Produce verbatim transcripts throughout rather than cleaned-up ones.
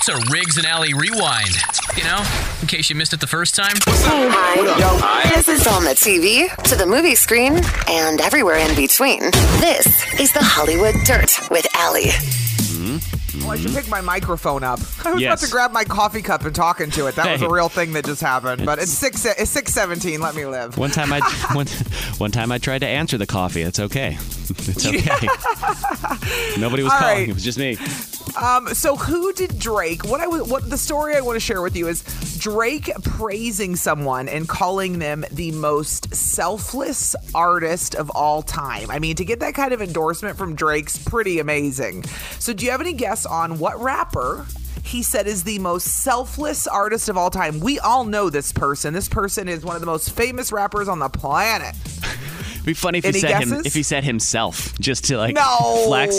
It's a Riggs and Alley rewind. You know, in case you missed it the first time. Hey, hi. Hi. This is on the T V, to the movie screen, and everywhere in between. This is the Hollywood Dirt with Allie. Oh, I should pick my microphone up. I was Yes. about to grab my coffee cup and talk into it. That was Hey. a real thing that just happened. But it's six. It's six seventeen. Let me live. One time I one, one time I tried to answer the coffee. It's okay. It's okay. Nobody was All calling. right. It was just me. Um. So who did Drake? What I was- what the story I want to share with you is Drake praising someone and calling them the most selfless artist of all time. I mean, to get that kind of endorsement from Drake's pretty amazing. So do you have any guess on what rapper he said is the most selfless artist of all time? We all know this person. This person is one of the most famous rappers on the planet. It'd be funny if he Any said him guesses? if he said himself just to like No, flex.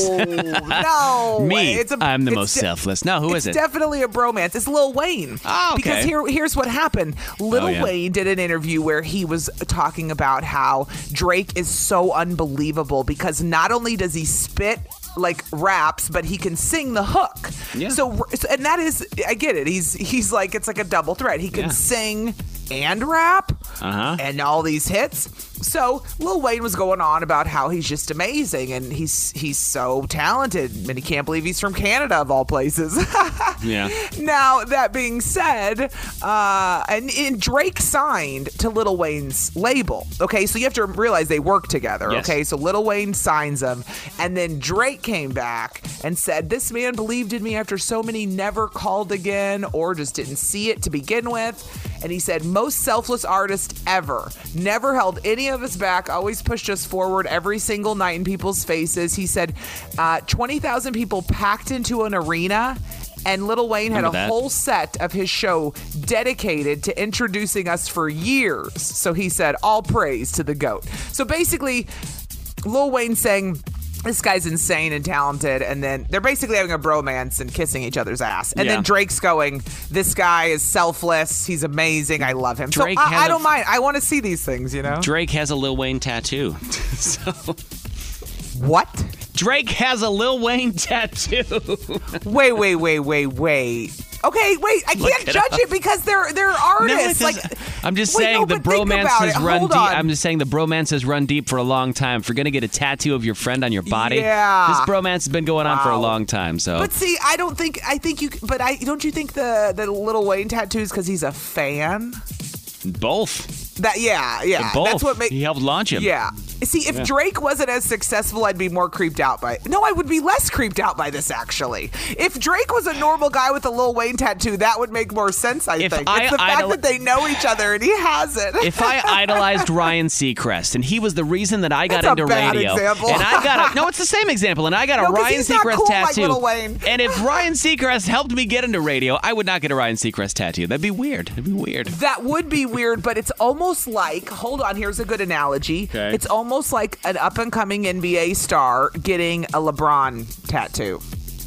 no. Me, It's a- I'm the it's most de- selfless. No, who is it's it? definitely a bromance. It's Lil Wayne. Oh, okay. Because here, here's what happened. Lil Oh, yeah. Wayne did an interview where he was talking about how Drake is so unbelievable because not only does he spit like raps, but he can sing the hook. Yeah. So, so- and that is, I get it. He's he's like, it's like a double threat. He can Yeah. sing and rap Uh-huh. and all these hits. So Lil Wayne was going on about how he's just amazing and he's he's so talented and he can't believe he's from Canada of all places. Yeah. Now, that being said, uh, and, and Drake signed to Lil Wayne's label. Okay, so you have to realize they work together. Yes. Okay, so Lil Wayne signs him, and then Drake came back and said, "This man believed in me after so many never called again or just didn't see it to begin with." And he said, "Most selfless artist ever. Never held any of us back. Always pushed us forward every single night in people's faces." He said, uh, twenty thousand people packed into an arena. And Lil Wayne had a Remember that. whole set of his show dedicated to introducing us for years. So he said, all praise to the GOAT. So basically, Lil Wayne saying, this guy's insane and talented. And then they're basically having a bromance and kissing each other's ass. And Yeah. then Drake's going, this guy is selfless. He's amazing. I love him. Drake so I, has I a- don't mind. I want to see these things, you know? Drake has a Lil Wayne tattoo. So What? Drake has a Lil Wayne tattoo. Wait, wait, wait, wait, wait. Okay, wait. I Look can't it judge up. it because they're they're No, it artists. doesn't- like I'm just Wait, saying no, the but think bromance about has it. run Hold deep. on. I'm just saying the bromance has run deep for a long time. If you're gonna get a tattoo of your friend on your body, Yeah. this bromance has been going on for a Wow. long time. So But see, I don't think I think you. But I don't you think the the Lil Wayne tattoos because he's a fan? both, That yeah, yeah. both. That's what makes. he helped launch him. Yeah. See, if Yeah. Drake wasn't as successful, I'd be more creeped out by it. No, I would be less creeped out by this, actually. If Drake was a normal guy with a Lil Wayne tattoo, that would make more sense, I If think. I It's the fact idol- that they know each other and he has it. If I idolized Ryan Seacrest and he was the reason that I got That's a into bad radio, example. and I got a, no, it's the same example, and I got a No, 'cause Ryan he's not Seacrest cool like tattoo. Lil Wayne. And if Ryan Seacrest helped me get into radio, I would not get a Ryan Seacrest tattoo. That'd be weird. That'd be weird. That would be weird, but it's almost like, hold on, here's a good analogy. Okay. It's almost like an up-and-coming N B A star getting a LeBron tattoo.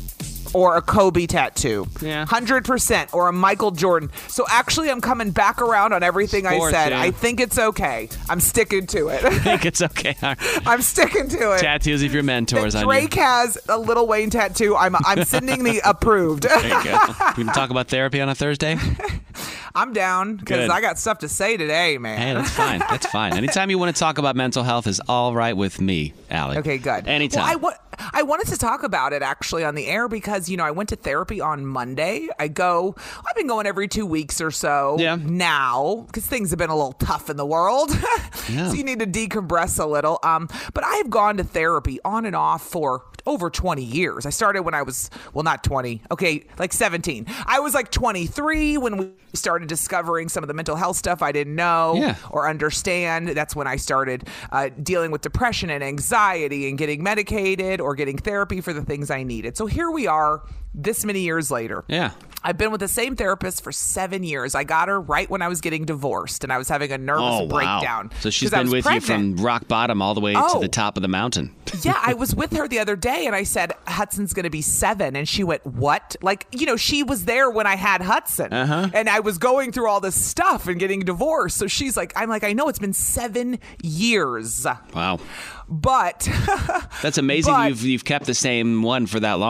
Or a Kobe tattoo. Yeah. one hundred percent. Or a Michael Jordan. So actually, I'm coming back around on everything Sports, I said. yeah. I think it's okay. I'm sticking to it. I think it's okay. All right. I'm sticking to it. Tattoos of your mentors If on you. Drake has a Lil Wayne tattoo, I'm I'm sending the approved. There you go. We can talk about therapy on a Thursday. I'm down because Good. I got stuff to say today, man. Hey, that's fine. That's fine. Anytime you want to talk about mental health is all right with me, Allie. Okay, good. Anytime. Well, I, wa- I wanted to talk about it actually on the air because, you know, I went to therapy on Monday. I go, I've been going every two weeks or so Yeah. now because things have been a little tough in the world. Yeah. So you need to decompress a little. Um, but I have gone to therapy on and off for over twenty years. I started when I was, well, not twenty. Okay, like seventeen. I was like twenty-three when we started discovering some of the mental health stuff I didn't know Yeah. or understand. That's when I started uh, dealing with depression and anxiety and getting medicated or getting therapy for the things I needed. So here we are this many years later. Yeah. I've been with the same therapist for seven years. I got her right when I was getting divorced and I was having a nervous Oh, wow. breakdown. So she's 'cause I been was with pregnant. you from rock bottom all the way to Oh. the top of the mountain. Yeah, I was with her the other day and I said, Hudson's going to be seven. And she went, what? Like, you know, she was there when I had Hudson. Uh-huh. And I was going through all this stuff and getting divorced. So she's like, I'm like, I know it's been seven years. Wow. But That's amazing But- you've you've kept the same one for that long.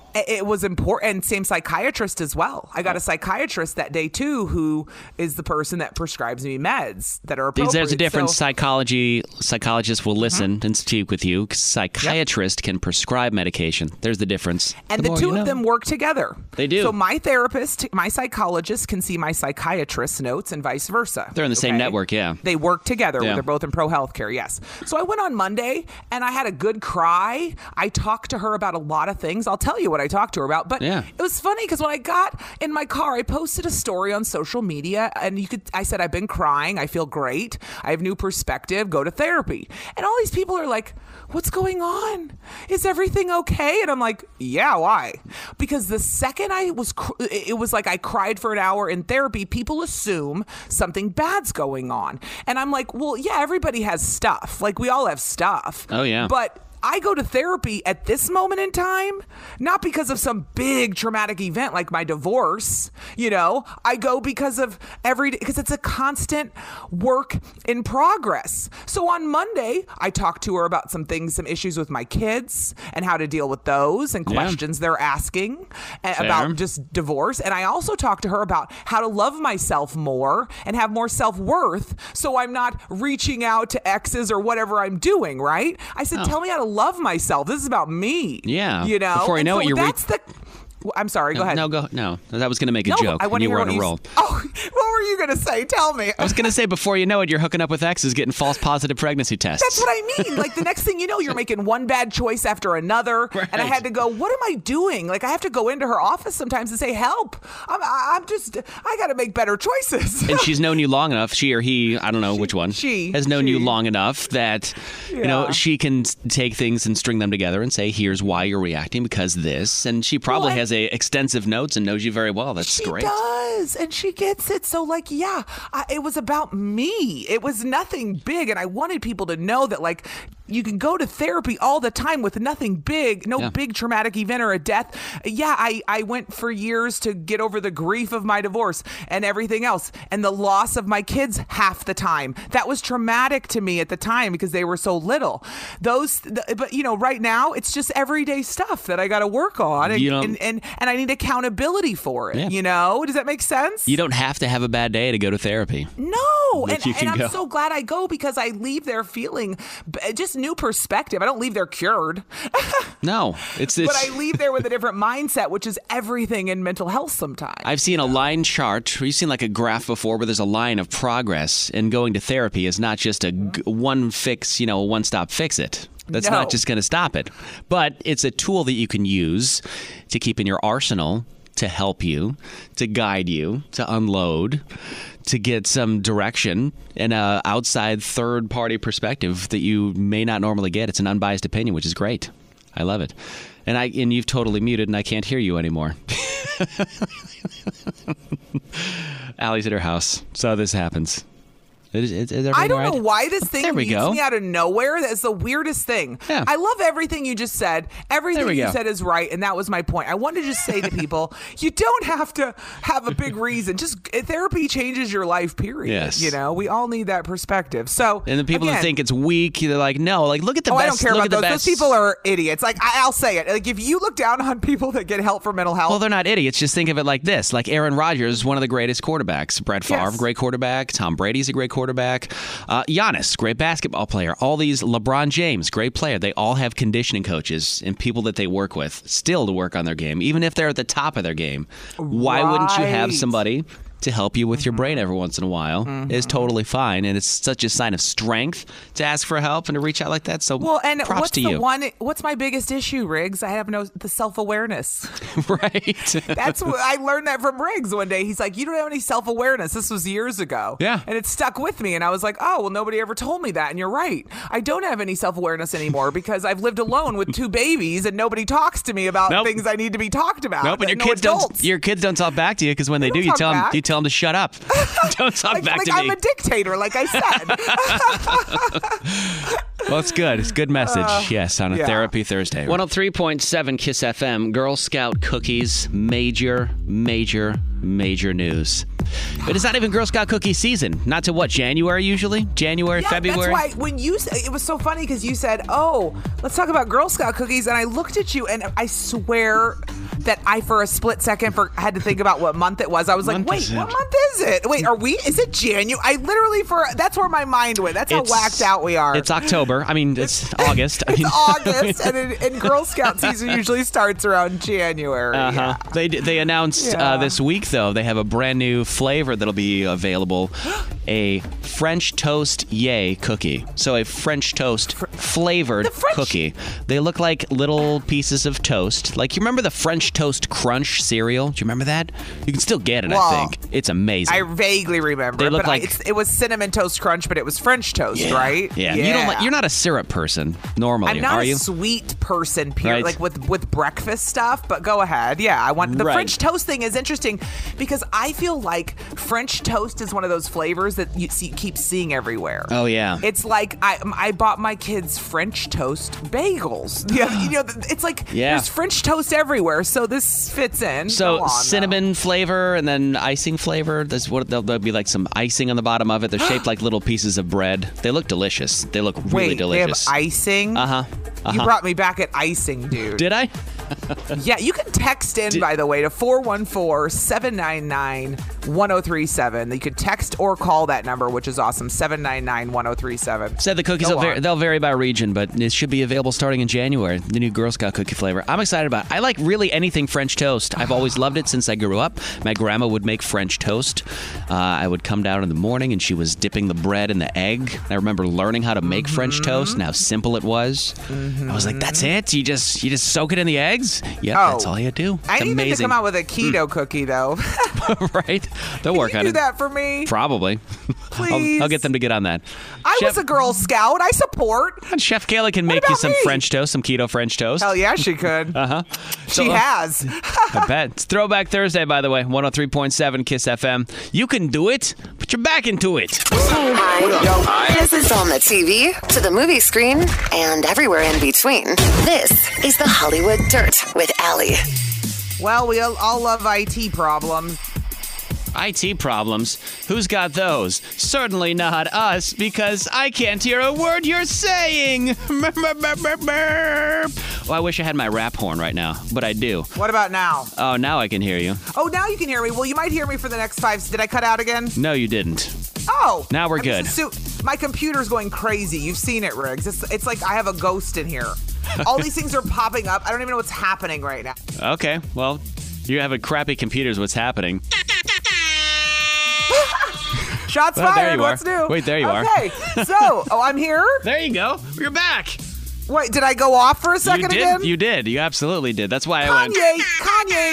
it was important. And same psychiatrist as well. I got a psychiatrist that day too, who is the person that prescribes me meds that are appropriate. There's a different so, psychology. Psychologists will listen mm-hmm. and speak with you. Psychiatrist yep. can prescribe medication. There's the difference. And the, the two you know. of them work together. They do. So my therapist, my psychologist can see my psychiatrist's notes and vice versa. They're in the okay? same network, yeah. They work together. Yeah. They're both in pro healthcare, yes. So I went on Monday and I had a good cry. I talked to her about a lot of things. I'll tell you what I talked to her about. But yeah. it was funny because when I got in my car, I posted a story on social media and you could. I said, I've been crying. I feel great. I have new perspective. Go to therapy. And all these people are like, what's going on? Is everything okay? And I'm like, yeah, why? Because the second I was, cr- it was like I cried for an hour in therapy, people assume something bad's going on. And I'm like, well, yeah, everybody has stuff. Like we all have stuff. Oh, yeah. But I go to therapy at this moment in time, not because of some big traumatic event like my divorce. You know, I go because of every day, because it's a constant work in progress. So on Monday, I talked to her about some things, some issues with my kids and how to deal with those and questions yeah. they're asking Fair. about just divorce. And I also talked to her about how to love myself more and have more self-worth so I'm not reaching out to exes or whatever I'm doing, right? I said, oh. tell me how to love myself. This is about me. Yeah. You know? Before I know so it, you're that's re- the I'm sorry, go no, ahead. No, go. No, that was going to make a no, joke. I and you were on a roll. You, oh, what were you going to say? Tell me. I was going to say, before you know it, you're hooking up with exes, getting false positive pregnancy tests. That's what I mean. Like the next thing you know, you're making one bad choice after another. Right. And I had to go, what am I doing? Like I have to go into her office sometimes and say, help. I'm, I'm just, I got to make better choices. And she's known you long enough, she or he, I don't know she, which one, she has known she. you long enough that, yeah. you know, she can take things and string them together and say, here's why you're reacting because this. And she probably well, has a extensive notes and knows you very well. That's she great. She does. And she gets it. So like, yeah, I, it was about me. It was nothing big. And I wanted people to know that like, you can go to therapy all the time with nothing big, no yeah. big traumatic event or a death. Yeah, I, I went for years to get over the grief of my divorce and everything else and the loss of my kids half the time. That was traumatic to me at the time because they were so little. Those, but you know, right now it's just everyday stuff that I got to work on and, and, and, and I need accountability for it. Yeah. You know, does that make sense? You don't have to have a bad day to go to therapy. No. But And, and I'm go. so glad I go because I leave there feeling just new perspective. I don't leave there cured. No, it's, it's but I leave there with a different mindset, which is everything in mental health sometimes. I've seen a line chart. You've seen like a graph before where there's a line of progress, and going to therapy is not just a g- one fix, you know, one stop fix it. That's no. not just going to stop it. But it's a tool that you can use to keep in your arsenal to help you, to guide you, to unload, to get some direction and an outside third-party perspective that you may not normally get. It's an unbiased opinion, which is great. I love it. And I and you've totally muted, and I can't hear you anymore. Allie's at her house, so this happens. Is, is, is I don't right? know why this thing leaves go. me out of nowhere. That's the weirdest thing. Yeah. I love everything you just said. Everything you go. said is right, and that was my point. I wanted to just say to people, you don't have to have a big reason. Just therapy changes your life, period. Yes. You know, we all need that perspective. So, and the people again, who think it's weak, they're like, no, like look at the oh, best. I don't care look about at the those. best. Those people are idiots. Like I, I'll say it. Like if you look down on people that get help for mental health, well, they're not idiots. Just think of it like this: like Aaron Rodgers is one of the greatest quarterbacks. Brett Favre, Yes. great quarterback. Tom Brady's a great quarterback. Uh, Giannis, great basketball player. All these, LeBron James, great player. They all have conditioning coaches and people that they work with still to work on their game, even if they're at the top of their game. Why Right. wouldn't you have somebody to help you with your brain every once in a while? Mm-hmm. Is totally fine, and it's such a sign of strength to ask for help and to reach out like that. So, well, and props what's to the you. one? What's my biggest issue, Riggs? I have no the self awareness. Right. That's what I learned that from Riggs one day. He's like, "You don't have any self awareness." This was years ago. Yeah. and it stuck with me, and I was like, "Oh, well, nobody ever told me that." And you're right. I don't have any self awareness anymore because I've lived alone with two babies, and nobody talks to me about Nope. things I need to be talked about. Nope, and your no kids adults. don't. Your kids don't talk back to you because when they, They do, don't you talk tell them. back. You tell them to shut up. Don't talk like, back like to I'm me. a dictator, like I said. Well, it's good. It's a good message. Uh, yes, on a yeah. Therapy Thursday. one oh three point seven Kiss F M. Girl Scout cookies. Major, major major news. But it's not even Girl Scout cookie season. Not to what, January usually? January, Yeah, February? that's why when you, it was so funny because you said, oh, let's talk about Girl Scout cookies. And I looked at you and I swear that I, for a split second, for, had to think about what month it was. I was like, Month wait, is it? what month is it? Wait, are we, is it January? I literally, for, that's where my mind went. That's how It's- whacked out we are. It's October. I mean, it's August. I It's mean, August, and, in, and Girl Scout season usually starts around January. Uh-huh. They they announced Yeah. uh, this week, though, they have a brand new flavor that'll be available, a French toast yay cookie. So a French toast flavored The French- cookie. They look like little pieces of toast. Like, you remember the French Toast Crunch cereal? Do you remember that? You can still get it, I Well, think. It's amazing. I vaguely remember, They it, look but I- like- it's, it was Cinnamon Toast Crunch, but it was French toast, yeah. right? Yeah. You don't like, you're not a syrup person normally, I'm not are a you? sweet person, period, Right. like with, with breakfast stuff, but go ahead. Yeah, I want the Right. French toast thing is interesting because I feel like French toast is one of those flavors that you see, keep seeing everywhere. Oh, yeah. It's like I I bought my kids French toast bagels. Yeah, you know, it's like Yeah. there's French toast everywhere, so this fits in. Go So on, cinnamon flavor and then icing flavor. There's what there'll, there'll be like some icing on the bottom of it. They're shaped like little pieces of bread. They look delicious. They look though. really Wait, delicious. they have icing? Uh-huh. You Uh-huh. brought me back at icing, dude. Did I? Yeah, you can text in, by the way, to four one four, seven nine nine, one oh three seven. You could text or call that number, which is awesome, seven nine nine, one oh three seven. Said the cookies Go will vary, on. they'll vary by region, but it should be available starting in January. The new Girl Scout cookie flavor. I'm excited about it. I like really anything French toast. I've always loved it since I grew up. My grandma would make French toast. Uh, I would come down in the morning and she was dipping the bread in the egg. I remember learning how to make Mm-hmm. French toast and how simple it was. I was like, that's it? You just you just soak it in the eggs? Yep, Oh. that's all you do. It's I need them to amazing. come out with a keto cookie, though. right? They'll Can work you on do it. that for me? Probably. Please. I'll, I'll get them to get on that. I Chef, was a Girl Scout. I support. Chef Kayla can make you about some me? French toast, some keto French toast. Hell yeah, she could. Uh-huh. She So, uh, has. I bet. It's Throwback Thursday, by the way. one oh three point seven Kiss F M. You can do it. Put your back into it. Hi. This is on the T V, to the movie screen, and everywhere in between. This is the Hollywood Dirt with Allie. Well, we all, all love I T problems. I T problems? Who's got those? Certainly not us, because I can't hear a word you're saying. Well, I wish I had my rap horn right now, but I do. What about now? Oh, now I can hear you. Oh, now you can hear me. Well, you might hear me for the next five. Did I cut out again? No, you didn't. Oh. Now we're I'm good. just assu- my computer's going crazy. You've seen it, Riggs. It's, it's like I have a ghost in here. All these things are popping up. I don't even know what's happening right now. Okay, well, you have a crappy computer is what's happening. Shots Well, there fired. you are. What's new? Wait, there you are. Okay. So, oh, I'm here? There you go. You're back. Wait, did I go off for a You second did. again? You did. You absolutely did. That's why I went Kanye,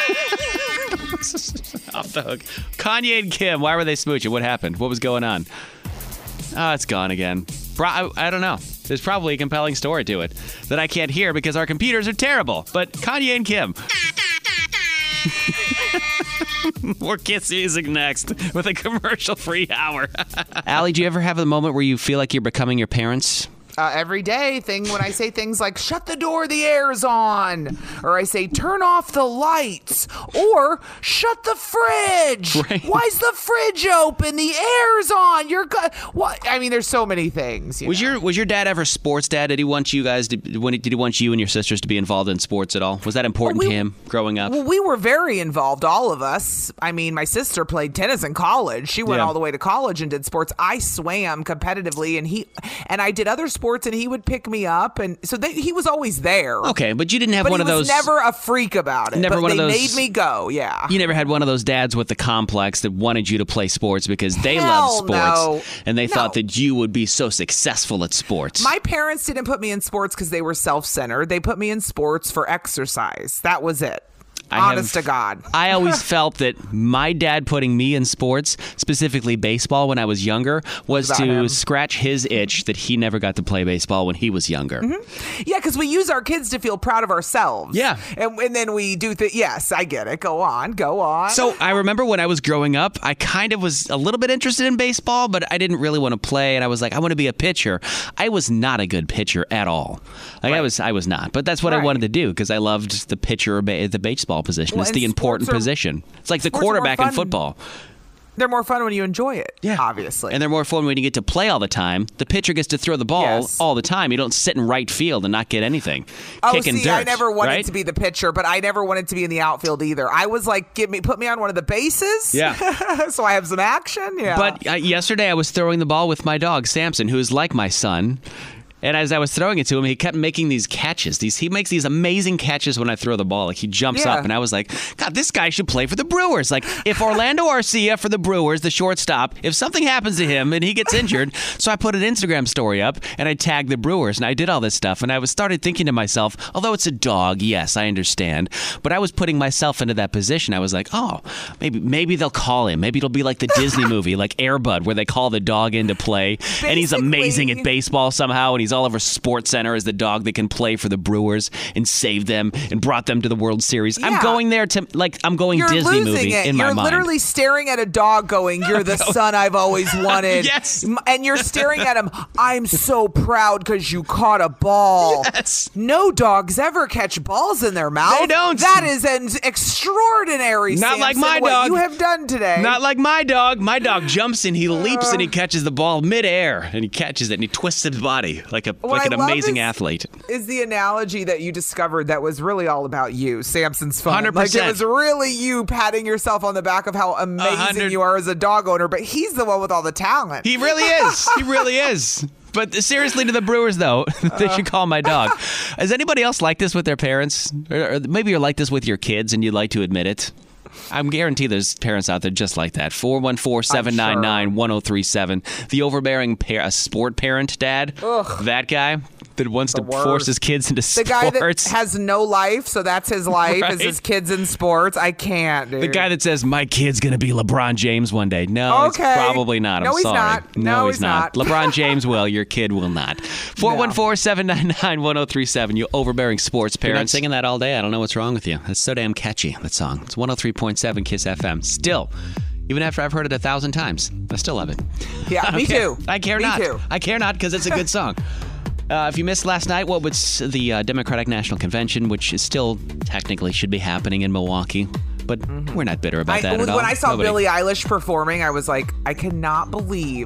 Kanye. off the hook. Kanye and Kim, why were they smooching? What happened? What was going on? Oh, it's gone again. Pro- I, I don't know. There's probably a compelling story to it that I can't hear because our computers are terrible. But Kanye and Kim. More Kiss music next with a commercial-free hour. Allie, do you ever have a moment where you feel like you're becoming your parents? Uh, every day thing when I say things like shut the door, the air's on, or I say turn off the lights, or shut the fridge. Right. Why's the fridge open? The air's on. You're go- what? I mean, there's so many things. You Was know? your was your dad ever sports dad? Did he want you guys to when did he want you and your sisters to be involved in sports at all? Was that important Well, we- to him growing up? Well, we were very involved, all of us. I mean, my sister played tennis in college. She went Yeah. all the way to college and did sports. I swam competitively, and he and I did other sports, and he would pick me up, and so they, he was always there. Okay, but you didn't have But one he of was those. never a freak about it. Never but one of they those- made me go. Yeah. You never had one of those dads with the complex that wanted you to play sports because they Hell love sports no. and they No. thought that you would be so successful at sports. My parents didn't put me in sports because they were self-centered. They put me in sports for exercise. That was it. I Honest have- to God. I always felt that my dad putting me in sports, specifically baseball when I was younger, was About to him. scratch his itch that he never got to play baseball when he was younger. Yeah, because we use our kids to feel proud of ourselves. Yeah. And, and then we do the yes, I get it. Go on, go on. So I remember when I was growing up, I kind of was a little bit interested in baseball, but I didn't really want to play. And I was like, I want to be a pitcher. I was not a good pitcher at all. Like I was, I was not. But that's what I Right. wanted to do because I loved the pitcher, ba- the baseball football position. Well, it's and the important sports are- position. It's like the sports are more quarterback in fun. football. They're more fun when you enjoy it, Yeah. obviously. And they're more fun when you get to play all the time. The pitcher gets to throw the ball Yes. all the time. You don't sit in right field and not get anything. Oh, Kicking see, dirt, I never wanted right? to be the pitcher, but I never wanted to be in the outfield either. I was like, give me, put me on one of the bases. Yeah. so I have some action. Yeah. But uh, yesterday I was throwing the ball with my dog, Samson, who is like my son. And as I was throwing it to him, he kept making these catches. These He makes these amazing catches when I throw the ball. Like, he jumps Yeah. up, and I was like, God, this guy should play for the Brewers. Like, if Orlando Arcia for the Brewers, the shortstop, if something happens to him and he gets injured, so I put an Instagram story up, and I tagged the Brewers, and I did all this stuff. And I was started thinking to myself, although it's a dog, yes, I understand, but I was putting myself into that position. I was like, oh, maybe maybe they'll call him. Maybe it'll be like the Disney movie, like Air Bud, where they call the dog in to play, and he's amazing Basically- at baseball somehow, and he's all over Sports Center as the dog that can play for the Brewers and save them and brought them to the World Series. I'm Yeah. going there to, like, I'm going You're Disney losing movie it. in You're my mind. literally staring at a dog going, you're the son I've always wanted. Yes. M- And you're staring at him, I'm so proud because you caught a ball. Yes. No dogs ever catch balls in their mouth. They don't. That is an extraordinary, Not like Samson, my what dog. you have done today. Not like my dog. My dog jumps and he leaps and he catches the ball midair and he catches it and he twists his body like a What like an I love amazing is- athlete. Is the analogy that you discovered that was really all about you, Samson's fun. one hundred Like, percent. it was really you patting yourself on the back of how amazing hundred- you are as a dog owner, but he's the one with all the talent. He really is. He really is. But seriously, to the Brewers, though, they should call my dog. Is anybody else like this with their parents? Or, or maybe you're like this with your kids and you'd like to admit it. I'm guaranteed there's parents out there just like that. four one four, seven nine nine, one oh three seven. The overbearing par- a sport parent dad. Ugh. That guy that wants to worst. force his kids into The sports. guy that has no life, so that's his life, is Right. his kids in sports. I can't, dude. The guy that says, my kid's going to be LeBron James one day. No, Okay. he's probably not. I'm No, he's sorry. not. No, he's not. LeBron James will. Your kid will not. four one four, seven nine nine, one oh three seven. You overbearing sports You're not Parents. singing that all day. I don't know what's wrong with you. That's so damn catchy, that song. It's one oh three point seven Kiss F M. Still, even after I've heard it a thousand times, I still love it. Yeah, I don't me care. too. I care Me not. too. I care not because it's a good song. Uh, if you missed last night, what was the uh, Democratic National Convention, which is still technically should be happening in Milwaukee, but we're not bitter about I, that when at all. I saw Nobody- Billie Eilish performing, I was like, I cannot believe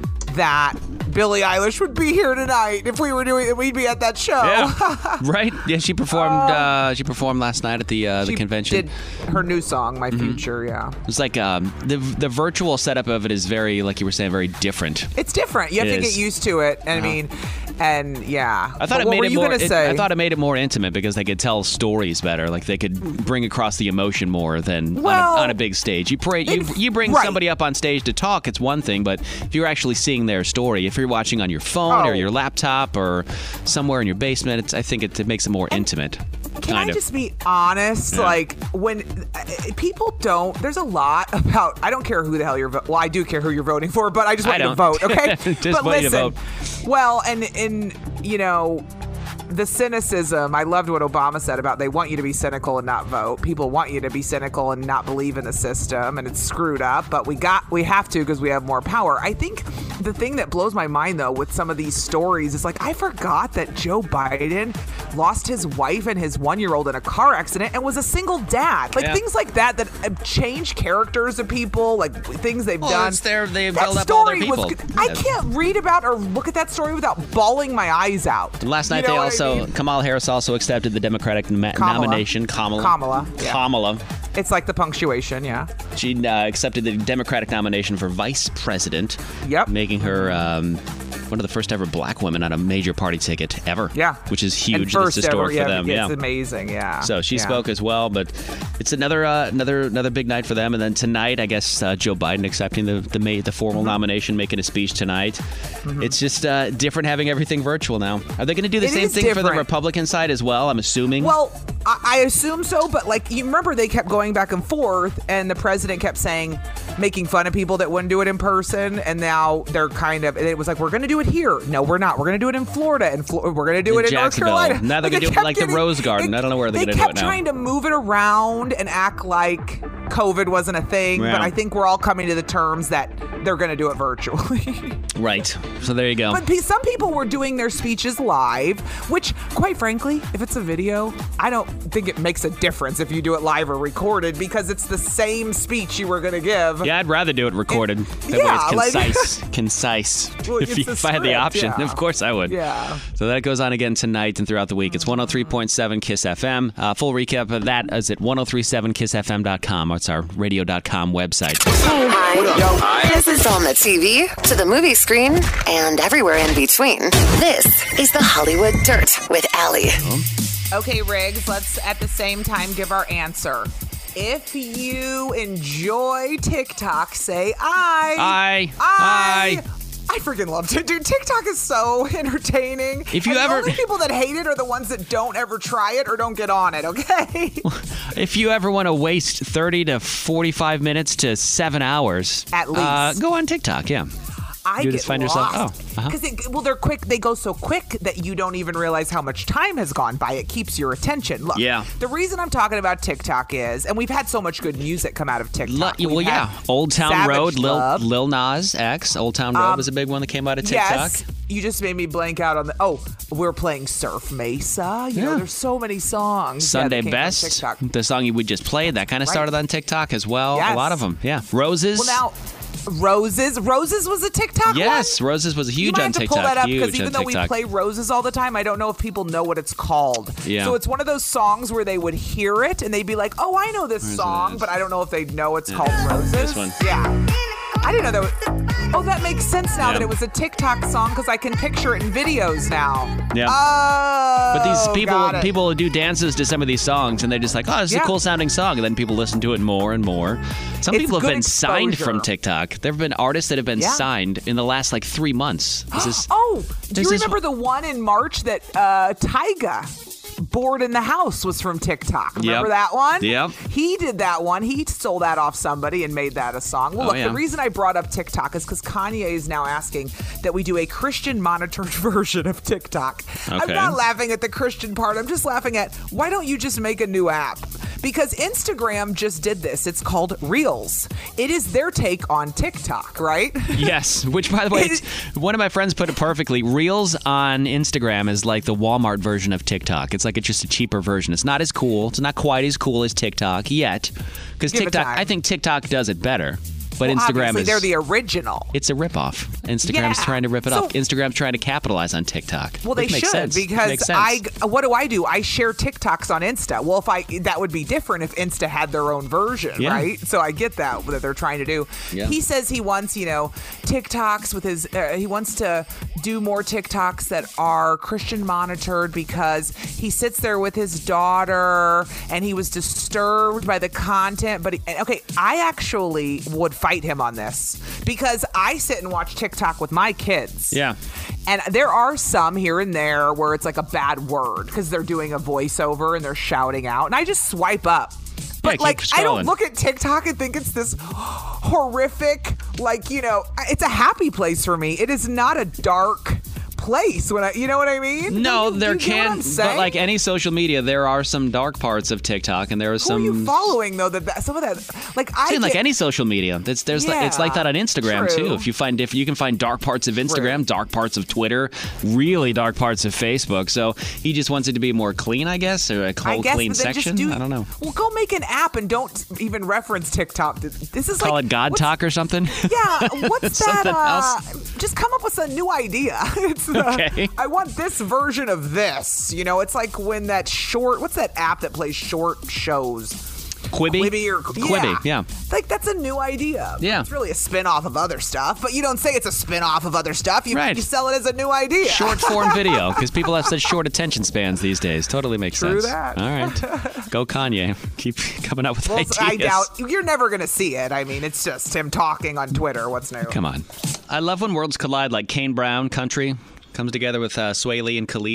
that Billie Eilish would be here tonight. If we were doing it, we'd be at that show. Yeah, right. Yeah, she performed. Uh, she performed last night at the uh, the She convention. did her new song, My Future, yeah. It's like um, the the virtual setup of it is very, like you were saying, very different. It's different. You have It to is. get used to it. And I mean, and yeah. I thought But it what made were it you more. gonna it- say? I thought it made it more intimate because they could tell stories better. Like they could bring across the emotion more than Well, on, a, on a big stage. You pray, you ex- you bring right. somebody up on stage to talk. It's one thing, but if you're actually seeing their story, if you're watching on your phone Oh. or your laptop or somewhere in your basement, it's, I think it, it makes it more intimate. Can kind I of. just be honest? Yeah. Like, when uh, people don't, there's a lot about, I don't care who the hell you're voting. Well, I do care who you're voting for, but I just want I you to don't. vote, okay? Just but want you to listen, vote. well, and, and, you know, the cynicism, I loved what Obama said about they want you to be cynical and not vote. People want you to be cynical and not believe in the system, and it's screwed up, but we got we have to because we have more power. I think the thing that blows my mind, though, with some of these stories is like, I forgot that Joe Biden lost his wife and his one-year-old in a car accident and was a single dad. Like, Yeah. things like that that uh, change characters of people, like things they've Well, done. it's their- they that build up all their story was people. good. I Yeah. can't read about or look at that story without bawling my eyes out. Last You night know they what I also mean? Kamala Harris also accepted the Democratic ma- Kamala. nomination. Kamala. Kamala, yeah. Kamala. It's like the punctuation, yeah. She uh, accepted the Democratic nomination for vice president. Yep. Making her um, one of the first ever black women on a major party ticket ever. Yeah. Which is And huge. first It's historic ever, for yeah, them. It's Yeah. amazing, yeah. So she Yeah. spoke as well, but it's another uh, another another big night for them. And then tonight, I guess uh, Joe Biden accepting the the, ma- the formal Mm-hmm. nomination, making a speech tonight. It's just uh, different having everything virtual now. Are they going to do the It same is thing for the different. Republican side as well? I'm assuming. Well, I, I assume so, but like you remember, they kept going back and forth, and the president kept saying, making fun of people that wouldn't do it in person, and now they're kind of. It was like, we're going to do it here. No, we're not. We're going to do it in Florida, and Flo- we're going to do In it in North Jacksonville. Carolina. Now they're gonna Like, they do it kept like the getting- Rose Garden. I don't know where they're they gonna do it kept now. trying to move it around and act like COVID wasn't a thing, Yeah. but I think we're all coming to the terms that they're going to do it virtually. Right. So there you go. But pe- some people were doing their speeches live, which, quite frankly, if it's a video, I don't think it makes a difference if you do it live or recorded because it's the same speech you were going to give. Yeah, I'd rather do it recorded. It, that yeah, way it's like, concise. concise. Well, if, you, it's a if I had the script, option, yeah. of course I would. Yeah. So that goes on again tonight and throughout the week. It's one oh three point seven KISS F M. Uh, full recap of that is at ten thirty-seven kiss f m dot com. It's our radio dot com website. Hi. This is on the T V, to the movie screen, and everywhere in between. This is the Hollywood Dirt with Allie. Okay, Riggs, let's at the same time give our answer. If you enjoy TikTok, say I. I. I. I. I freaking love it. Dude, TikTok is so entertaining. If you and ever- the only people that hate it are the ones that don't ever try it or don't get on it, okay? If you ever want to waste thirty to forty-five minutes to seven hours, At least. uh, go on TikTok, yeah. I You get just find yourself, lost. oh, uh-huh. Because well, they're quick. They go so quick that you don't even realize how much time has gone by. It keeps your attention. Look, Yeah. the reason I'm talking about TikTok is, and we've had so much good music come out of TikTok. Lo- well, We've yeah. had Old Town Savage Road, Lil, Love. Lil Nas X. Old Town Road Um, was a big one that came out of TikTok. Yes, you just made me blank out on the. Oh, we're playing Surf Mesa. You know, Yeah. there's so many songs. yeah, Sunday that came from Best, TikTok. the song you we just played, that kind of Right. started on TikTok as well. Yes. A lot of them, yeah. Roses. Well, now. Roses. Roses was a TikTok yes, one? Roses was You huge might on have to TikTok. pull that up huge because even on though we TikTok. play Roses all the time, I don't know if people know what it's called. Yeah. So it's one of those songs where they would hear it and they'd be like, "Oh, I know this Where's song," this? but I don't know if they know it's Yeah. called Roses. This one. Yeah. I didn't know that. Was, oh, that makes sense now Yeah. that it was a TikTok song because I can picture it in videos now. Yeah. Oh. But these people got it. people do dances to some of these songs, and they're just like, oh, this is Yeah. a cool sounding song. And then people listen to it more and more. Some It's people have good been signed exposure. from TikTok. There have been artists that have been Yeah. signed in the last like three months. This is, Oh, do There's you this- remember the one in March that uh, Tyga, Bored in the House, was from TikTok? Remember Yep. that one? Yep. He did that one. He stole that off somebody and made that a song. Well, Oh, look, yeah. the reason I brought up TikTok is because Kanye is now asking that we do a Christian monitored version of TikTok. I'm Okay. not laughing at the Christian part. I'm just laughing at why don't you just make a new app? Because Instagram just did this. It's called Reels. It is their take on TikTok, right? yes. Which, by the way, It- it's, one of my friends put it perfectly. Reels on Instagram is like the Walmart version of TikTok. It's like it's just a cheaper version. It's not as cool. It's not quite as cool as TikTok yet. Because Give it TikTok, time. I think TikTok does it better. But Well, Instagram obviously, is they're the original. it's a ripoff. Instagram's Yeah. trying to rip it So- off. Instagram's trying to capitalize on TikTok. Well, they Which makes should sense. because makes sense. I. What do I do? I share TikToks on Insta. Well, if I that would be different if Insta had their own version, Yeah. right? So I get that that they're trying to do. Yeah. He says he wants you know TikToks with his. Uh, he wants to do more TikToks that are Christian monitored because he sits there with his daughter and he was disturbed by the content. But he, okay, I actually would fight him on this because I sit and watch TikTok with my kids. Yeah. And there are some here and there where it's like a bad word because they're doing a voiceover and they're shouting out. And I just swipe up. But keep like, I don't scrolling. look at TikTok and think it's this horrific, like, you know, it's a happy place for me. It is not a dark place when I, you know what I mean? No, You- you there get what I'm can, but saying? like any social media, there are some dark parts of TikTok, and there are Who some. are you following though? That, that some of that, like I Saying like get- any social media, it's there's like, it's like that on Instagram true. too. If you find diff, you can find dark parts of Instagram, True. dark parts of Twitter, really dark parts of Facebook. So he just wants it to be more clean, I guess, or a I whole guess, clean but then section. just do. I don't know. Well, go make an app and don't even reference TikTok. This is Call like it God what's- Talk or something. Yeah, what's that? Something Uh, else? just come up with a new idea. It's the, Okay. I want this version of this. You know, it's like when that short. What's that app that plays short shows? Quibi. Quibi or Quibi, yeah. Like that's a new idea. Yeah. It's really a spin-off of other stuff, but you don't say it's a spin-off of other stuff. You, Right. you sell it as a new idea. Short form video, because people have such short attention spans these days. Totally makes True sense. that. All right. Go Kanye. Keep coming up with Well, ideas. I doubt you're never going to see it. I mean, it's just him talking on Twitter. What's new? Come on. I love when worlds collide, like Kane Brown Country comes together with uh, Sway Lee and Khalid.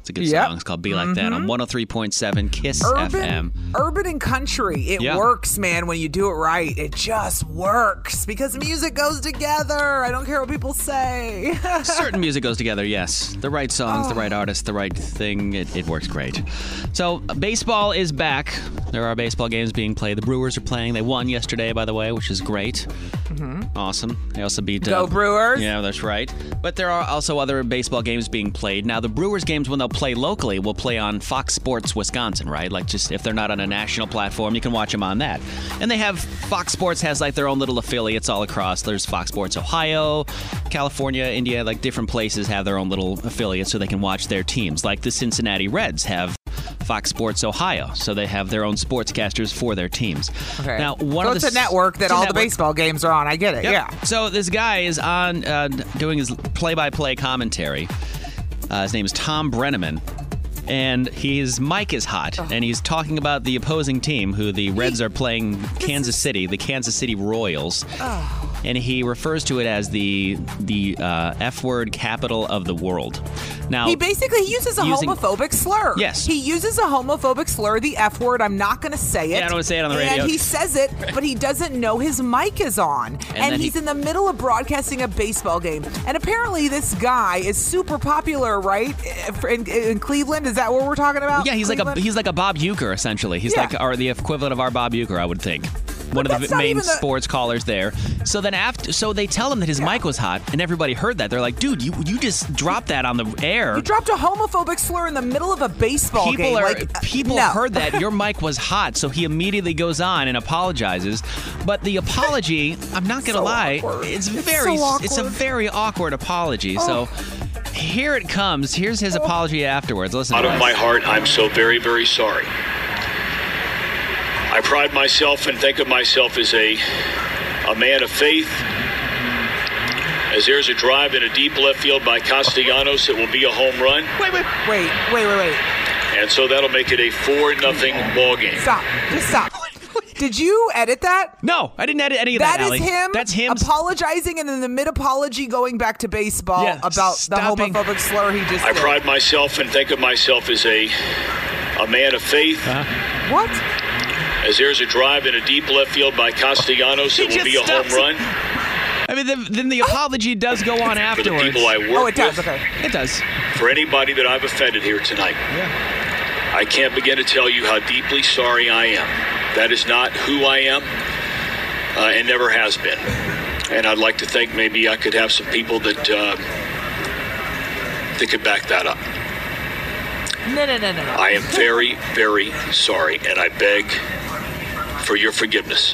It's a good Yep. song. It's called Be Like That on one oh three point seven Kiss F M. Urban, urban and country. It Yeah. works, man, when you do it right. It just works because music goes together. I don't care what people say. Certain music goes together, yes. The right songs, the right artist, the right thing. It, it works great. So, uh, baseball is back. There are baseball games being played. The Brewers are playing. They won yesterday, by the way, which is great. Mm-hmm. Awesome. They also beat... Go uh, Brewers. Yeah, that's right. But there are also other baseball games being played. Now, the Brewers games, when they'll play locally, will play on Fox Sports Wisconsin, right? Like, just if they're not on a national platform, you can watch them on that. And they have... Fox Sports has, like, their own little affiliates all across. There's Fox Sports Ohio, California, India, like, different places have their own little affiliates so they can watch their teams. Like the Cincinnati Reds have Fox Sports Ohio, so they have their own sportscasters for their teams. Okay. Now, one so of it's the a network that it's a all network. the baseball games are on. I get it. Yep. Yeah. So this guy is on uh, doing his play-by-play commentary. Uh, his name is Tom Brenneman. And his mic is hot, and he's talking about the opposing team, who the Reds are playing Kansas City, the Kansas City Royals. And he refers to it as the the uh, F-word capital of the world. Now, He basically he uses a using- homophobic slur. Yes. He uses a homophobic slur, the F word. I'm not going to say it. Yeah, I don't wanna say it on the radio. And he says it, but he doesn't know his mic is on. And, then he's he- in the middle of broadcasting a baseball game. And apparently this guy is super popular, right? In, in Cleveland? Is that what we're talking about? yeah, he's like a Cleveland? he's like a Bob Uecker essentially. He's Yeah. like our the equivalent of our Bob Uecker, I would think. One of that's the not main even the- sports callers there. So then after, so they tell him that his mic was hot, and everybody heard that. They're like, "Dude, you you just dropped that on the air." You dropped a homophobic slur in the middle of a baseball People game. are like, uh, people no. heard that your mic was hot, so he immediately goes on and apologizes. But the apology, I'm not gonna So lie, awkward. it's It's very so it's a awkward. very awkward apology. So here it comes. Here's his apology afterwards. Listen. Out to of this. my heart, I'm so very, very sorry. I pride myself and think of myself as a, a man of faith. As there's a drive in a deep left field by Castellanos, it will be a home run. Wait, wait, wait, wait, wait, wait. And so that'll make it a four nothing ball game. Stop. Just stop. Did you edit that? No, I didn't edit any of that. That is Allie. him. That's him. apologizing, and in the mid apology, going back to baseball Yeah, about stopping. the homophobic slur he just I did. pride myself and think of myself as a, a man of faith. What? As there's a drive in a deep left field by Castellanos, He it will just be a home stops. run. I mean, then, then the apology does go on For the afterwards. people I work Oh, it does. with, Okay. It does. for anybody that I've offended here tonight. I can't begin to tell you how deeply sorry I am. That is not who I am, uh, and never has been. And I'd like to think maybe I could have some people that uh, that could back that up. No, no, no, no, no. I am very, very sorry, and I beg for your forgiveness.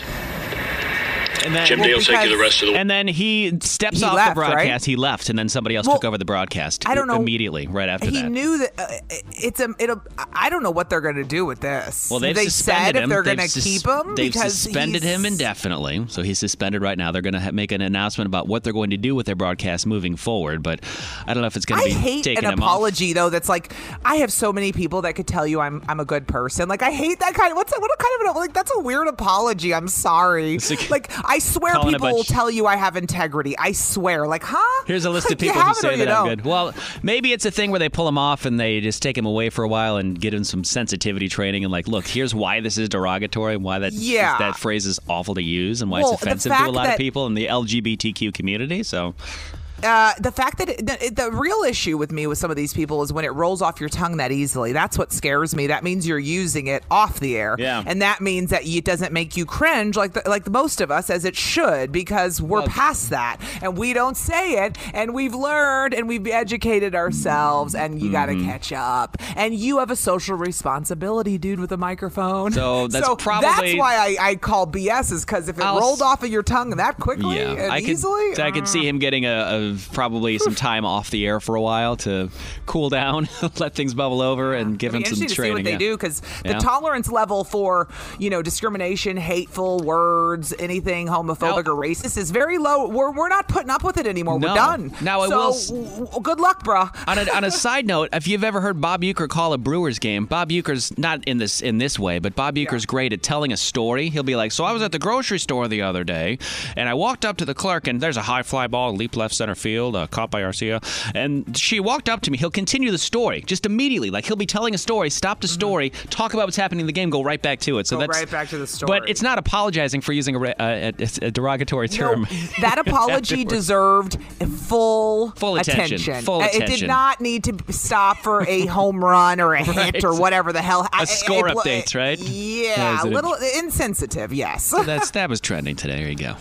And then, Jim Dale, take you the because- rest of the and then he steps He off left, the broadcast. right? He left, and then somebody else Well, took over the broadcast. I don't know. Immediately, right after He that. knew that uh, it's a. It'll. I don't know what they're going to do with this. Well, they've they suspended said him. if they're They've going to sus- keep him They've because suspended he's- him indefinitely, so he's suspended right now. They're going to ha- make an announcement about what they're going to do with their broadcast moving forward, but I don't know if it's going to I be hate taking an him off. apology though. That's like I have so many people that could tell you I'm I'm a good person. Like I hate that kind of what's that, what kind of an, like that's a weird apology. I'm sorry. like Like I swear calling a people will bunch- tell you I have integrity. I swear. Like huh? Here's a list Like, of you people who have it or say you that I'm don't. good. Well, maybe it's a thing where they pull him off and they just take him away for a while and get him some sensitivity training and like, look, here's why this is derogatory, why that Yeah. that phrase is awful to use, and why Well, it's the offensive to a fact lot of that- people in the L G B T Q community. So Uh, the fact that it, the, the real issue with me with some of these people is when it rolls off your tongue that easily. That's what scares me. That means you're using it off the air, Yeah. and that means that it doesn't make you cringe like the, like most of us as it should because we're Well- past that and we don't say it and we've learned and we've educated ourselves and you got to Mm-hmm. catch up and you have a social responsibility, dude, with a microphone. So that's so probably- that's why I, I call B S is because if it I'll rolled s- off of your tongue that quickly yeah, and I could easily, I could see him getting a, a probably some time off the air for a while to cool down, let things bubble over, and give It'll him be some interesting to see training. what they yeah. do because Yeah. the tolerance level for you know discrimination, hateful words, anything homophobic Now- or racist is very low. We're, we're not putting up with it anymore. No. We're done. Now, I so, will s- w- w- good luck, bruh. on a, on a side note, if you've ever heard Bob Uecker call a Brewers game, Bob Uecker's not in this in this way, but Bob Uecker's great at telling a story. He'll be like, "So I was at the grocery store the other day, and I walked up to the clerk, and there's a high fly ball, leap left center field, uh, caught by Arcia. And she walked up to me. He'll continue the story just immediately. Like, he'll be telling a story, stop the story, mm-hmm. talk about what's happening in the game, go right back to it. So go that's right back to the story. But it's not apologizing for using a, a, a, a derogatory term. No, that apology deserved full, full attention. attention. Full attention. It did not need to stop for a home run or a right. hit or whatever the hell. A score it, it, updates, right? Yeah, a little insensitive, yes. So that's that was trending today. There you go.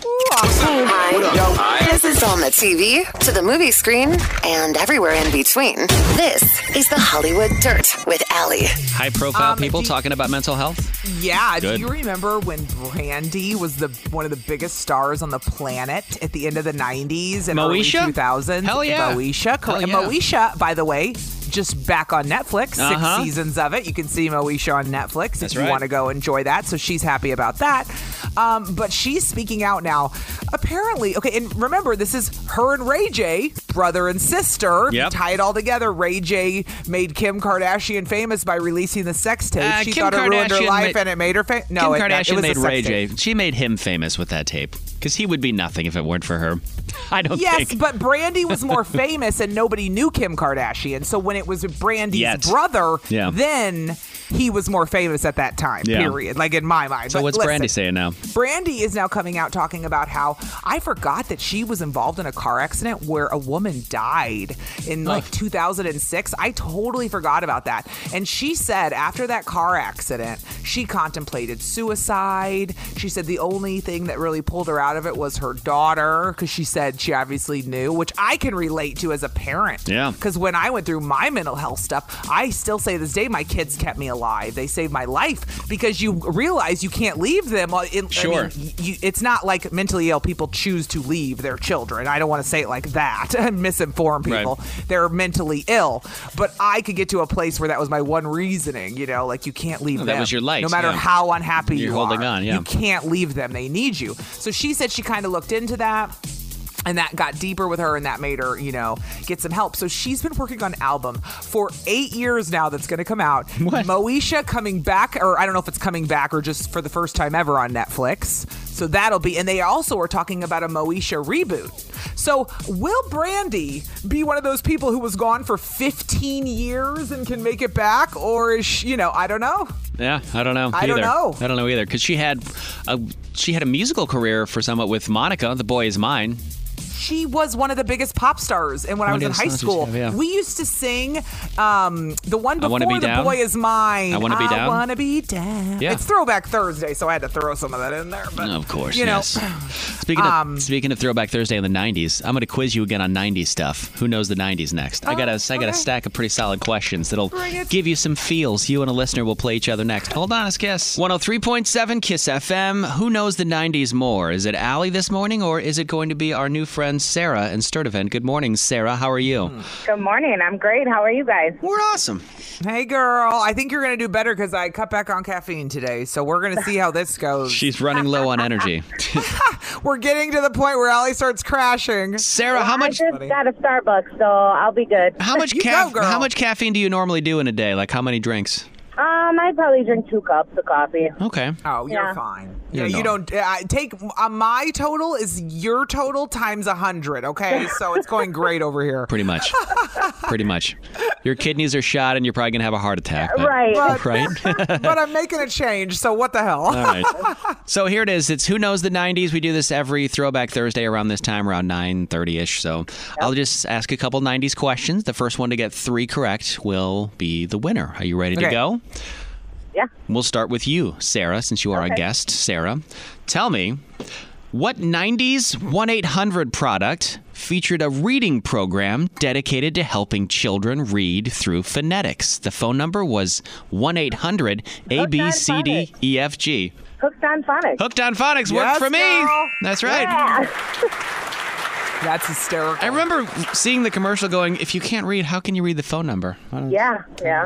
Hi. This is on the T V, to the movie screen, and everywhere in between. This is the Hollywood Dirt with Allie. High-profile Um, people do you- talking about mental health. Yeah, Good. do you remember when Brandy was the one of the biggest stars on the planet at the end of the nineties and early Moesha? two thousands? Hell yeah. Moesha. Hell And yeah. Moesha, by the way, just back on Netflix. Uh-huh. Six seasons of it. You can see Moesha on Netflix That's if you right. want to go enjoy that. So she's happy about that. Um, but she's speaking out now. Apparently, okay, and remember, this is her and Ray J, brother and sister. Yep. Tie it all together. Ray J made Kim Kardashian famous by releasing the sex tape. Uh, she Kim thought it ruined her Kardashian life made- and it made her famous. No, Kim it, Kardashian it was made a sex Ray tape. J. She made him famous with that tape because he would be nothing if it weren't for her. I don't Yes, think. but Brandy was more famous and nobody knew Kim Kardashian. So when it was Brandy's Yet. brother, Yeah. then he was more famous at that time, Yeah. period. Like in my mind. So But what's listen, Brandy saying now? Brandy is now coming out talking about how I forgot that she was involved in a car accident where a woman died in like two thousand six. I totally forgot about that. And she said after that car accident, she contemplated suicide. She said the only thing that really pulled her out of it was her daughter, because she said she obviously knew, which I can relate to as a parent. Yeah. Because when I went through my mental health stuff, I still say to this day my kids kept me alive. They saved my life because you realize you can't leave them. In, Sure. I mean, you, it's not like mentally ill people choose to leave their children. I don't want to say it like that and misinform people. Right. They're mentally ill. But I could get to a place where that was my one reasoning, you know, like you can't leave Oh, them. that was your light, No matter yeah. how unhappy You're you holding are. on, yeah. You can't leave them. They need you. So she said she kind of looked into that. And that got deeper with her, and that made her, you know, get some help. So she's been working on an album for eight years now that's going to come out. What? Moesha coming back, or I don't know if it's coming back or just for the first time ever on Netflix. So that'll be, and they also are talking about a Moesha reboot. So will Brandy be one of those people who was gone for fifteen years and can make it back? Or is she, you know, I don't know. Yeah, I don't know. I either. don't know. I don't know either because she had a she had a musical career for somewhat with Monica. The Boy Is Mine. She was one of the biggest pop stars. And when I was in What high else did school, she have? Yeah. we used to sing um, the one I before Wanna Be The Down? Boy Is Mine. I Wanna Be Down? I wanna be down. Yeah. It's Throwback Thursday, so I had to throw some of that in there. But, Of course, you know, yes. Speaking of Um, speaking of Throwback Thursday in the nineties, I'm going to quiz you again on nineties stuff. Who knows the nineties next? I got a I got a okay. stack of pretty solid questions that'll Bring it. give you some feels. You and a listener will play each other next. Hold on, let's guess. one oh three point seven Kiss F M. Who knows the nineties more? Is it Allie this morning, or is it going to be our new friend Sarah in Sturtevant? Good morning, Sarah. How are you? Good morning. I'm great. How are you guys? We're awesome. hey, girl, I think you're going to do better because I cut back on caffeine today. So we're going to see how this goes. She's running low on energy. We're getting to the point where Allie starts crashing. Sarah, how I much just got a Starbucks, so I'll be good. how much You ca- go, girl. how much caffeine do you normally do in a day? Like how many drinks? Um, I probably drink two cups of coffee. Okay. Oh, you're Yeah. fine. Yeah, Yeah, you no. don't uh, take uh, my total is your total times a hundred. Okay, so it's going great over here. Pretty much. Pretty much. Your kidneys are shot and you're probably going to have a heart attack. but- Right. But- Right? But I'm making a change, so what the hell? All right. So here it is. It's Who Knows the nineties. We do this every Throwback Thursday around this time, around nine thirty-ish. So I'll just ask a couple nineties questions. The first one to get three correct will be the winner. Are you ready to Okay. go? Yeah. We'll start with you, Sarah, since you are Okay. a guest. Sarah, tell me, what nineties one eight hundred product featured a reading program dedicated to helping children read through phonetics? The phone number was one eight hundred A B C D E F G. Hooked on phonics. Hooked on Phonics worked Yes, for me. girl. That's right. Yeah. That's hysterical. I remember seeing the commercial going, if you can't read, how can you read the phone number? I don't- Yeah. Yeah.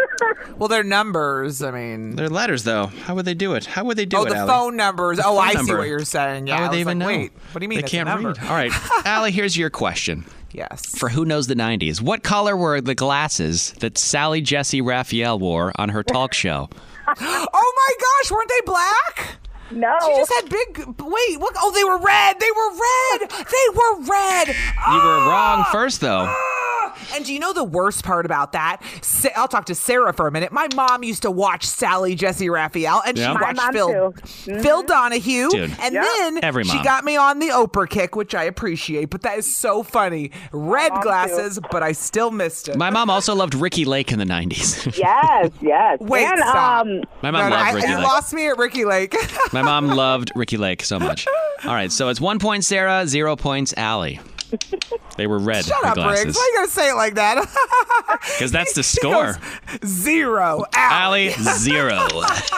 Well, they're numbers. I mean, They're letters, though. How would they do it? How would they do oh, it, the Allie? phone numbers. Oh, phone I see number. what you're saying. Yeah, How I would they was even like, know? wait, what do you mean? They it's a can't number? read. All right. Allie, here's your question. Yes. For Who Knows the nineties, what color were the glasses that Sally Jesse Raphael wore on her talk show? Oh my gosh, weren't they black? No. She just had big. Wait, what? Oh, they were red. They were red. They were red. You were wrong first, though. And do you know the worst part about that? Sa- I'll talk to Sarah for a minute. My mom used to watch Sally Jesse Raphael, and Yeah. she My watched mom Phil, too. Mhm. Phil Donahue. Dude. And Yeah. then Every she mom. got me on the Oprah kick, which I appreciate. But that is so funny. Red mom glasses, but I still missed it. My mom also loved Ricky Lake in the nineties. Yes, yes. Wait, and, stop. um, My mom No, no, loved I- Ricky you Lake. lost me at Ricky Lake. My mom loved Ricky Lake so much. All right, so it's one point Sarah, zero points Allie. They were red Shut up, glasses. Riggs. Why are you going to say it like that? Because that's the He score. goes, Zero. Allie. Allie, zero.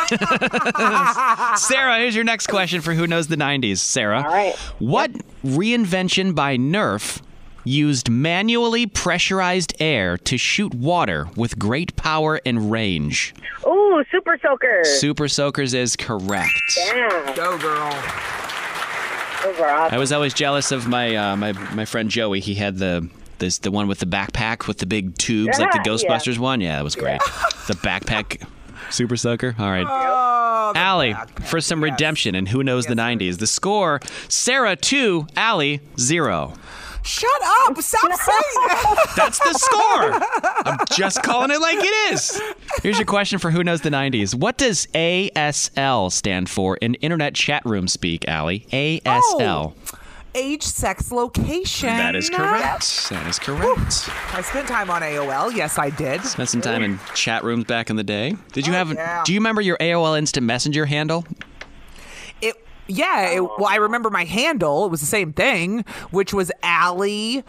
Sarah, here's your next question for Who Knows the nineties. Sarah, All right. what reinvention by Nerf used manually pressurized air to shoot water with great power and range? ooh, Super Soaker. Super Soakers is correct. Yeah, Go, girl. those are awesome. I was always jealous of my uh, my my friend Joey. He had the this the one with the backpack with the big tubes, like the Yeah, yeah. Ghostbusters one. Yeah, that was great. The backpack Super Soaker. All right. Oh, the Allie, backpack. for some Yes. redemption and Who Knows the nineties. The score, Sarah two, Allie zero. Shut up. Stop saying that. That's the score. I'm just calling it like it is. Here's your question for Who Knows the nineties. What does A S L stand for in internet chat room speak, Allie? A S L. Oh, age, sex, location. That is correct. That is correct. I spent time on A O L. Yes, I did. Spent some time in chat rooms back in the day. Did you Oh, have? yeah. Do you remember your A O L Instant Messenger handle? It. Yeah, it, well, I remember my handle. It was the same thing, which was Allie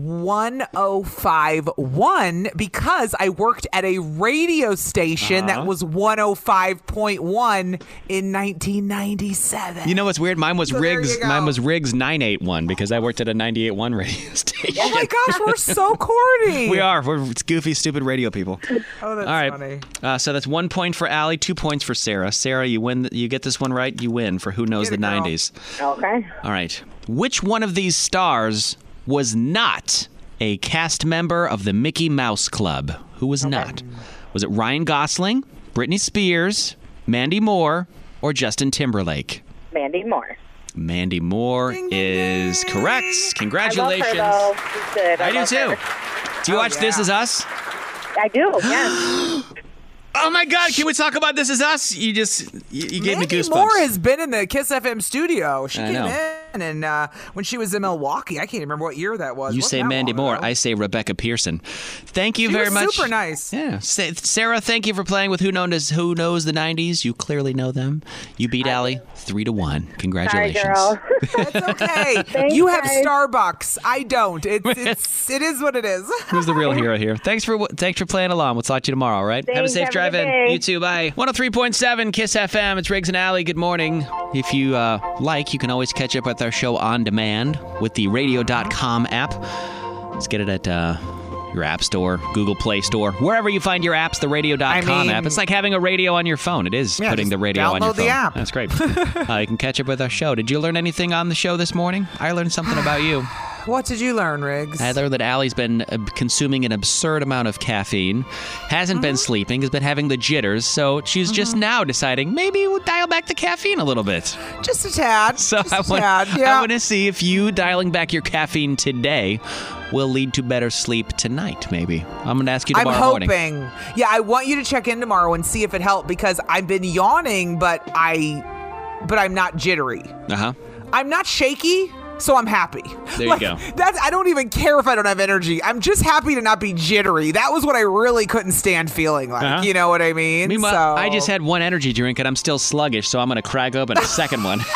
one oh five one, because I worked at a radio station Uh-huh. that was one oh five point one in nineteen ninety-seven. You know what's weird? Mine was So there Riggs. you go. Mine was Riggs nine eight one because I worked at a ninety-eight point one radio station. Oh my gosh, we're so corny. We are. We're goofy, stupid radio people. Oh, that's All right. funny. Uh, so that's one point for Allie, two points for Sarah. Sarah, you win. You get this one right, you win for Who Knows Get the it, girl. nineties. Okay. All right. Which one of these stars was not a cast member of the Mickey Mouse Club? Who was not? Was it Ryan Gosling, Britney Spears, Mandy Moore, or Justin Timberlake? Mandy Moore. Mandy Moore Ding, ding, is ding. correct. I Congratulations. love her, though. She's good. I, I do love too. her. Do you Oh, watch This yeah. Is Us? I do, yes. Oh my God! Can we talk about This Is Us? You just you, you gave Mandy me goosebumps. Moore has been in the Kiss F M studio. She I came know. in, and uh, when she was in Milwaukee, I can't remember what year that was. You Wasn't say that Mandy long Moore. ago. I say Rebecca Pearson. Thank you She very was much. super nice. Yeah, Sa- Sarah. Thank you for playing with Who Knows Who Knows the nineties. You clearly know them. You beat Allie three to one. Sorry, Congratulations. girl. It's okay. Thanks, you have guys. Starbucks. I don't. It's it's it is what it is. Who's the real hero here? Thanks for thanks for playing along. We'll talk to you tomorrow. All right. have a Thanks. safe Have a drive good in. day. You too. Bye. one oh three point seven Kiss F M. It's Riggs and Allie. Good morning. If you uh, like, you can always catch up with our show on demand with the radio dot com app. Let's get it at uh, your app store, Google Play Store, wherever you find your apps. The radio dot com I mean- app. It's like having a radio on your phone. It is Yeah, putting just the radio on your download phone. the app. That's great. uh, you can catch up with our show. Did you learn anything on the show this morning? I learned something about you. What did you learn, Riggs? I learned that Allie's been uh, consuming an absurd amount of caffeine, hasn't been sleeping, has been having the jitters, so she's just now deciding maybe we'll dial back the caffeine a little bit. Just a tad. So Just I a want, tad. I Yeah. want to see if you dialing back your caffeine today will lead to better sleep tonight, maybe. I'm going to ask you I'm tomorrow morning. hoping. Yeah, I want you to check in tomorrow and see if it helped, because I've been yawning, but I, but I'm not jittery. Uh-huh. I'm not shaky, so I'm happy. There you Like, go. That's, I don't even care if I don't have energy. I'm just happy to not be jittery. That was what I really couldn't stand feeling like. Uh-huh. You know what I mean? Meanwhile, so, I just had one energy drink and I'm still sluggish, so I'm going to crack open a second one.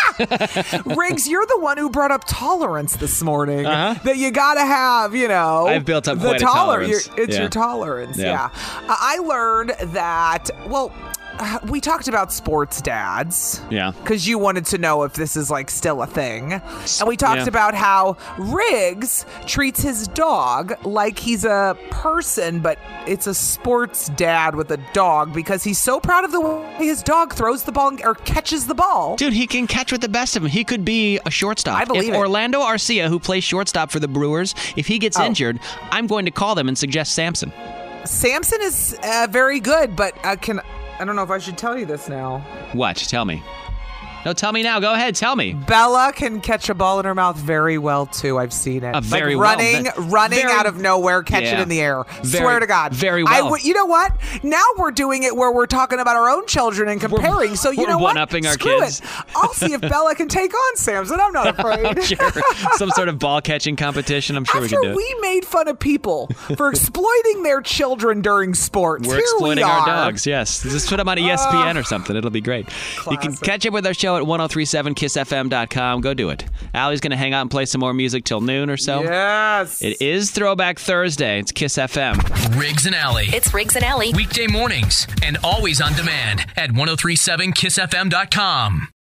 Riggs, you're the one who brought up tolerance this morning. Uh-huh. That you gotta have, you know. I've built up the quite a toler- tolerance. your- It's Yeah. your tolerance, Yeah. yeah. Uh, I learned that, well, uh, we talked about sports dads. Yeah. Because you wanted to know if this is like still a thing. And we talked Yeah. about how Riggs treats his dog like he's a person, but it's a sports dad with a dog because he's so proud of the way his dog throws the ball or catches the ball. Dude, he can catch with the best of them. He could be a shortstop. I believe if it. Orlando Arcia, who plays shortstop for the Brewers, if he gets Oh. injured, I'm going to call them and suggest Samson. Samson is uh, very good, but uh, can I don't know if I should tell you this now. What? Tell me. No, tell me now. Go ahead. Tell me. Bella can catch a ball in her mouth very well, too. I've seen it. Uh, very like running, well. running Very- out of nowhere, catch Yeah. it in the air. Very- Swear to God. very I well. w- you know what? Now we're doing it where we're talking about our own children and comparing. so you we're know what? one-upping our Screw kids. it. I'll see if Bella can take on Samson. I'm not afraid. Sure. Some sort of ball catching competition. I'm sure After we can do it. we made fun of people for exploiting their children during sports, We're here exploiting we our are. dogs, yes. Just put them on E S P N or something. It'll be great. You can Classic. catch up with our show at ten thirty-seven kiss f m dot com. Go do it. Allie's going to hang out and play some more music till noon or so. Yes. It is Throwback Thursday. It's Kiss F M. Riggs and Alley. It's Riggs and Alley. Weekday mornings and always on demand at ten thirty-seven kiss f m dot com.